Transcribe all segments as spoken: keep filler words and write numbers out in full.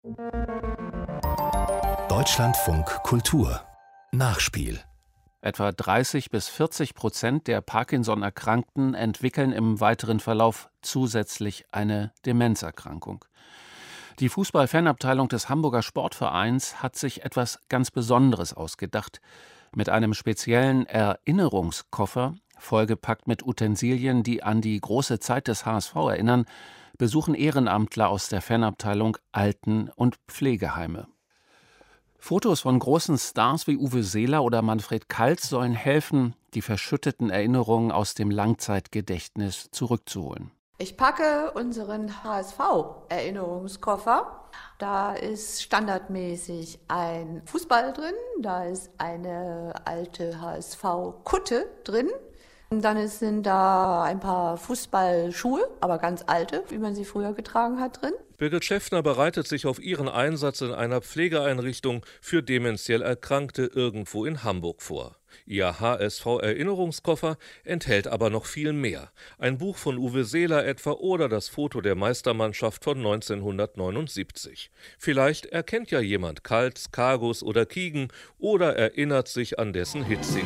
Deutschlandfunk Kultur Nachspiel. Etwa dreißig bis vierzig Prozent der Parkinson-Erkrankten entwickeln im weiteren Verlauf zusätzlich eine Demenzerkrankung. Die Fußball-Fanabteilung des Hamburger Sportvereins hat sich etwas ganz Besonderes ausgedacht. Mit einem speziellen Erinnerungskoffer, vollgepackt mit Utensilien, die an die große Zeit des H S V erinnern, besuchen Ehrenamtler aus der Fanabteilung Alten- und Pflegeheime. Fotos von großen Stars wie Uwe Seeler oder Manfred Kals sollen helfen, die verschütteten Erinnerungen aus dem Langzeitgedächtnis zurückzuholen. Ich packe unseren H S V-Erinnerungskoffer. Da ist standardmäßig ein Fußball drin, da ist eine alte H S V-Kutte drin. Dann sind da ein paar Fußballschuhe, aber ganz alte, wie man sie früher getragen hat, drin. Birgit Schäffner bereitet sich auf ihren Einsatz in einer Pflegeeinrichtung für dementiell Erkrankte irgendwo in Hamburg vor. Ihr H S V-Erinnerungskoffer enthält aber noch viel mehr. Ein Buch von Uwe Seeler etwa oder das Foto der Meistermannschaft von neunzehnhundertneunundsiebzig. Vielleicht erkennt ja jemand Kals, Kargus oder Kiegen oder erinnert sich an dessen Hitsingle.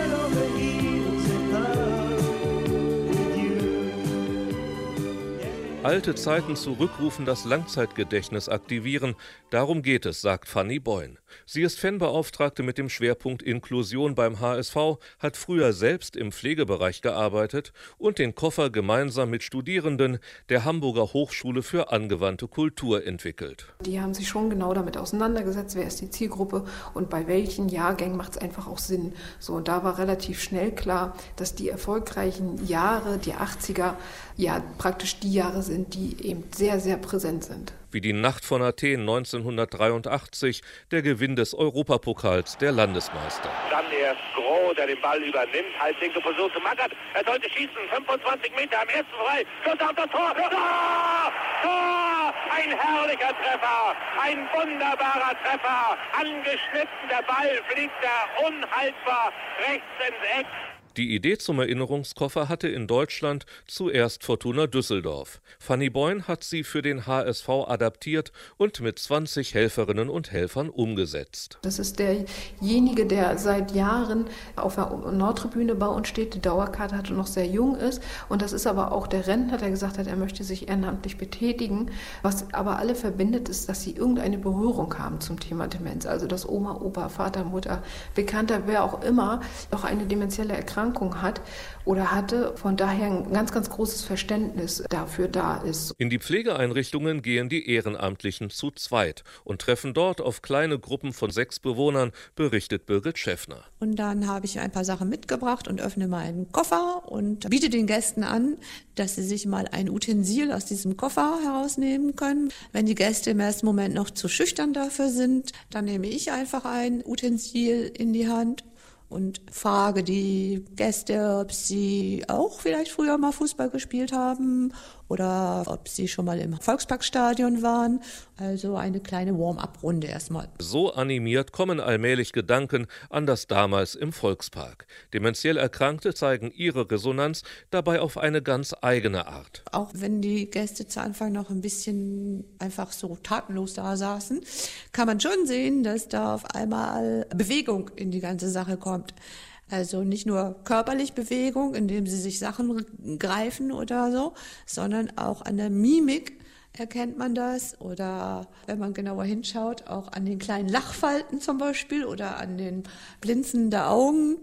Alte Zeiten zurückrufen, das Langzeitgedächtnis aktivieren. Darum geht es, sagt Fanny Boyn. Sie ist Fanbeauftragte mit dem Schwerpunkt Inklusion beim H S V, hat früher selbst im Pflegebereich gearbeitet und den Koffer gemeinsam mit Studierenden der Hamburger Hochschule für angewandte Kultur entwickelt. Die haben sich schon genau damit auseinandergesetzt, wer ist die Zielgruppe und bei welchen Jahrgängen macht es einfach auch Sinn. So, und da war relativ schnell klar, dass die erfolgreichen Jahre, die achtziger, ja praktisch die Jahre sind, die eben sehr, sehr präsent sind. Wie die Nacht von Athen neunzehnhundertdreiundachtzig, der Gewinn des Europapokals der Landesmeister. Dann erst Groh, der den Ball übernimmt, Halbwinkel versucht zu Mackert, er sollte schießen, fünfundzwanzig Meter am ersten frei, Schuss auf das Tor, Tor! Tor! Ein herrlicher Treffer, ein wunderbarer Treffer, angeschnitten, der Ball fliegt da unhaltbar rechts ins Eck. Die Idee zum Erinnerungskoffer hatte in Deutschland zuerst Fortuna Düsseldorf. Fanny Boyn hat sie für den H S V adaptiert und mit zwanzig Helferinnen und Helfern umgesetzt. Das ist derjenige, der seit Jahren auf der Nordtribüne bei uns steht, die Dauerkarte hat und noch sehr jung ist. Und das ist aber auch der Rentner, der gesagt hat, er möchte sich ehrenamtlich betätigen. Was aber alle verbindet, ist, dass sie irgendeine Berührung haben zum Thema Demenz. Also dass Oma, Opa, Vater, Mutter, Bekannter, wer auch immer noch eine demenzielle Erkrankung hat oder hatte, von daher ein ganz, ganz großes Verständnis dafür da ist. In die Pflegeeinrichtungen gehen die Ehrenamtlichen zu zweit und treffen dort auf kleine Gruppen von sechs Bewohnern, berichtet Birgit Schäffner. Und dann habe ich ein paar Sachen mitgebracht und öffne meinen Koffer und biete den Gästen an, dass sie sich mal ein Utensil aus diesem Koffer herausnehmen können. Wenn die Gäste im ersten Moment noch zu schüchtern dafür sind, dann nehme ich einfach ein Utensil in die Hand und frage die Gäste, ob sie auch vielleicht früher mal Fußball gespielt haben oder ob sie schon mal im Volksparkstadion waren. Also eine kleine Warm-up-Runde erstmal. So animiert kommen allmählich Gedanken an das damals im Volkspark. Dementiell Erkrankte zeigen ihre Resonanz dabei auf eine ganz eigene Art. Auch wenn die Gäste zu Anfang noch ein bisschen einfach so tatenlos da saßen, kann man schon sehen, dass da auf einmal Bewegung in die ganze Sache kommt. Also nicht nur körperlich Bewegung, indem sie sich Sachen greifen oder so, sondern auch an der Mimik erkennt man das. Oder wenn man genauer hinschaut, auch an den kleinen Lachfalten zum Beispiel oder an den Blinzen der Augen.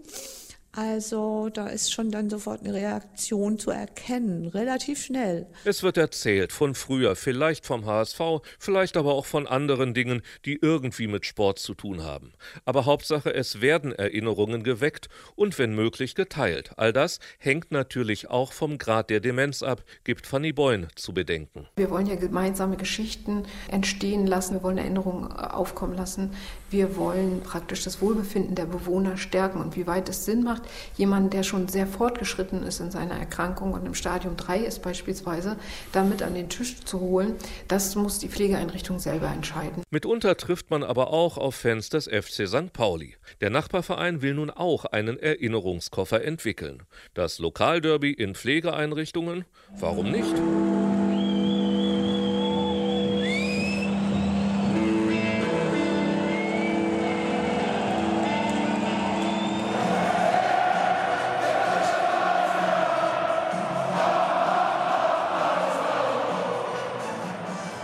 Also da ist schon dann sofort eine Reaktion zu erkennen, relativ schnell. Es wird erzählt von früher, vielleicht vom H S V, vielleicht aber auch von anderen Dingen, die irgendwie mit Sport zu tun haben. Aber Hauptsache, es werden Erinnerungen geweckt und wenn möglich geteilt. All das hängt natürlich auch vom Grad der Demenz ab, gibt Fanny Boyn zu bedenken. Wir wollen ja gemeinsame Geschichten entstehen lassen, wir wollen Erinnerungen aufkommen lassen. Wir wollen praktisch das Wohlbefinden der Bewohner stärken und wie weit es Sinn macht, jemanden, der schon sehr fortgeschritten ist in seiner Erkrankung und im Stadium drei ist beispielsweise, damit an den Tisch zu holen, das muss die Pflegeeinrichtung selber entscheiden. Mitunter trifft man aber auch auf Fans des F C Sankt Pauli. Der Nachbarverein will nun auch einen Erinnerungskoffer entwickeln. Das Lokalderby in Pflegeeinrichtungen? Warum nicht?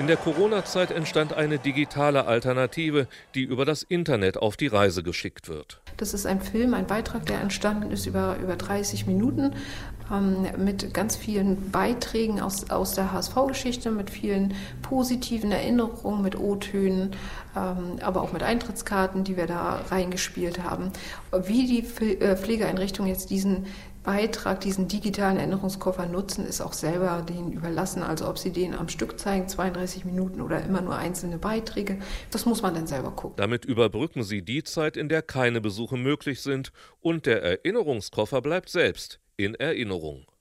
In der Corona-Zeit entstand eine digitale Alternative, die über das Internet auf die Reise geschickt wird. Das ist ein Film, ein Beitrag, der entstanden ist über, über dreißig Minuten ähm, mit ganz vielen Beiträgen aus, aus der H S V-Geschichte, mit vielen positiven Erinnerungen, mit O-Tönen, ähm, aber auch mit Eintrittskarten, die wir da reingespielt haben. Wie die Pflegeeinrichtungen jetzt diesen Beitrag, diesen digitalen Erinnerungskoffer nutzen, ist auch selber denen überlassen. Also ob sie den am Stück zeigen, zweiunddreißig Minuten oder immer nur einzelne Beiträge, das muss man dann selber gucken. Damit überbrücken sie die Zeit, in der keine Besuche möglich sind, und der Erinnerungskoffer bleibt selbst in Erinnerung.